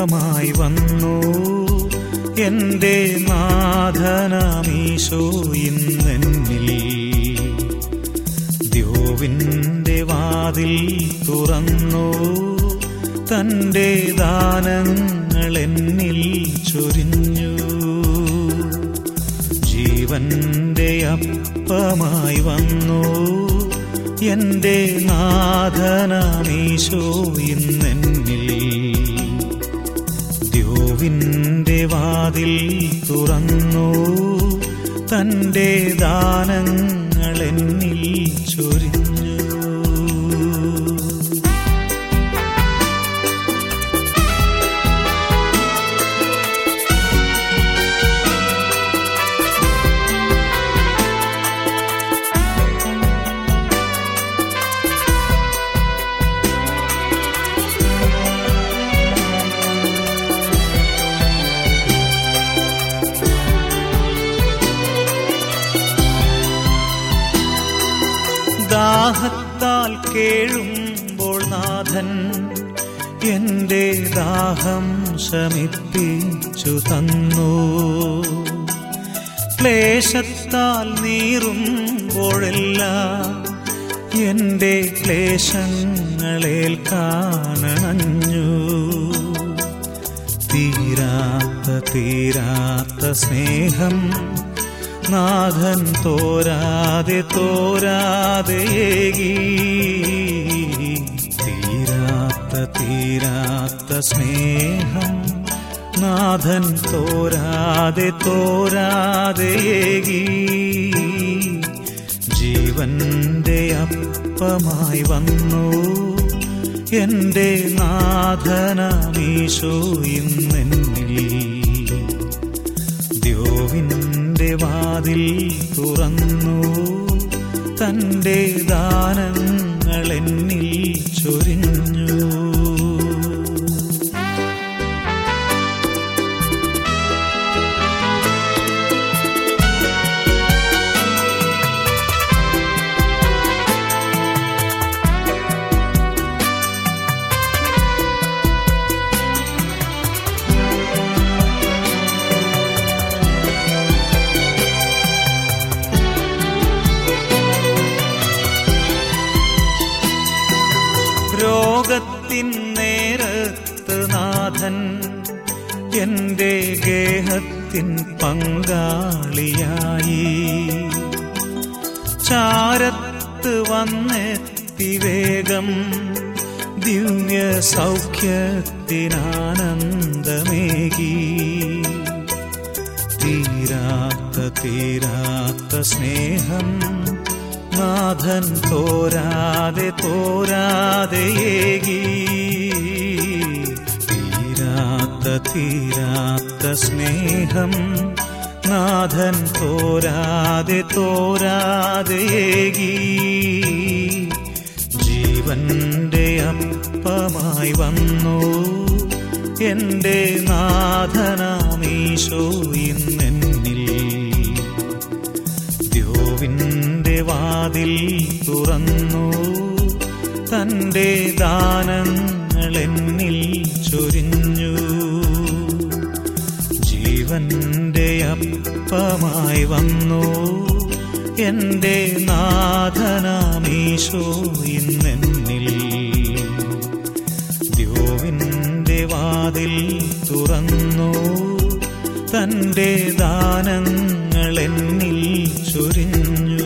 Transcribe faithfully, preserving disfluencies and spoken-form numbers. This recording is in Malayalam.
അപ്പമായി വന്നു എന്റെ നാഥനാമീശോ ഇന്നെന്നിൽ. ദ്യോവിന്റെ വാതിൽ തുറന്നു തന്റെ ദാനങ്ങൾ എന്നിൽ ചൊരിഞ്ഞു. ജീവന്റെ അപ്പമായി വന്നു എന്റെ നാഥനാമീശോ ഇന്നെന്നിൽ. ദ്യോവിന്റെ വാതിൽ തുറന്നു തന്റെ ദാനങ്ങൾ എന്നിൽ ചൊരിഞ്ഞു. ദാഹത്താൽ കേഴുമ്പോൾ നാഥൻ എന്റെ ദാഹം ശമിപ്പിച്ചു തന്നു. ക്ലേശത്താൽ നീറുമ്പോഴെല്ലാം എന്റെ ക്ലേശങ്ങളേൽക്കാനണഞ്ഞു. തീരാത്ത തീരാത്ത സ്നേഹം നാഥൻ തോരാതെ തോരാതെയേകി. തീരാത്ത തീരാത്ത സ്നേഹം നാഥൻ തോരാതെ തോരാതെയേകി. ജീവന്റെ അപ്പമായി വന്നു എന്റെ നാഥനാമീശോ ഇന്നെന്നിൽ. ദ്യോവിന്റെ വാതിൽ തുറന്നു തന്റെ ദാനങ്ങൾ എന്നിൽ ചൊരിഞ്ഞു. രോഗത്തിൻ നേരത്ത് നാഥൻ എന്റെ ഗേഹത്തിൻ പങ്കാളിയായി. ചാരത്ത് വന്നെത്തി വേഗം ദിവ്യ സൗഖ്യത്തിനാനന്ദമേകി. തീരാത്ത തീരാത്ത സ്നേഹം നാഥൻ തോരാതെ തോരാതെയേകി. തീരാത്ത തീരാത്ത സ്നേഹം നാഥൻ തോരാതെ തോരാതെയേകി. ജീവന്റെ അപ്പമായി വന്നു എന്റെ നാഥനാമീശോ ഇന്നെന്നിൽ. ദ്യോവിന്റെ വാതിൽ തുറന്നു തന്റെ ദാനങ്ങൾ എന്നിൽ ചൊരിഞ്ഞു. ജീവന്റെ അപ്പമായി വന്നു എന്റെ നാഥനാമീശോ ഇന്നെന്നിൽ. ദ്യോവിന്റെ വാതിൽ തുറന്നു തന്റെ ദാനങ്ങൾ എന്നിൽ ചൊരിഞ്ഞു.